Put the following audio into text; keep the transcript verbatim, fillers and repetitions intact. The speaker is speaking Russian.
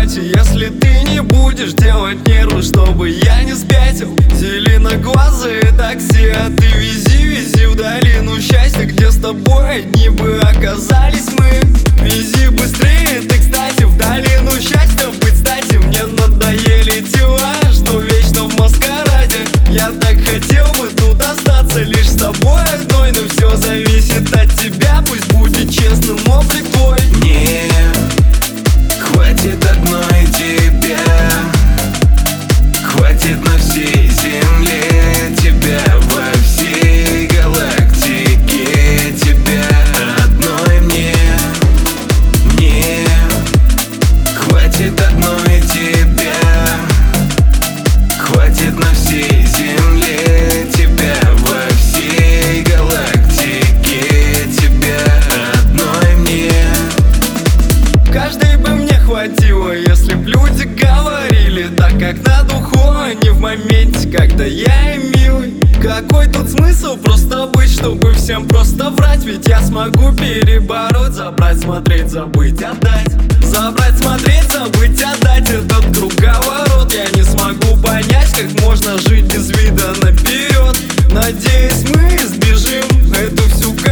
кровати, если ты не будешь делать нервы, чтобы я не спятил. Зеленоглазые такси, а ты вези, вези в долину счастья, где с тобой одни бы оказались мы. Вези быстрее ты, кстати, в долину счастья быть кстати. Мне надоели дела, что вечно в маскараде. Я так хотел бы тут остаться лишь с тобой одной, но все зависит от тебя, пусть будет честным облик твой. Не, хватит одной тебя, хватит на всей земле тебя, во всей галактике тебя одной мне. Не, хватит одной тебя, хватит на всей земле тебя, во всей галактике тебя одной мне. Каждой бы мне хватило, если б люди говорили так, как на духу, а не в моменте, когда я им милый. Какой тут смысл просто быть, чтобы всем просто врать? Ведь я смогу перебороть, забрать, смотреть, забыть, отдать. Забрать, смотреть, забыть, отдать. Этот круговорот я не смогу понять, как можно жить без вида наперед. Надеюсь, мы избежим эту всю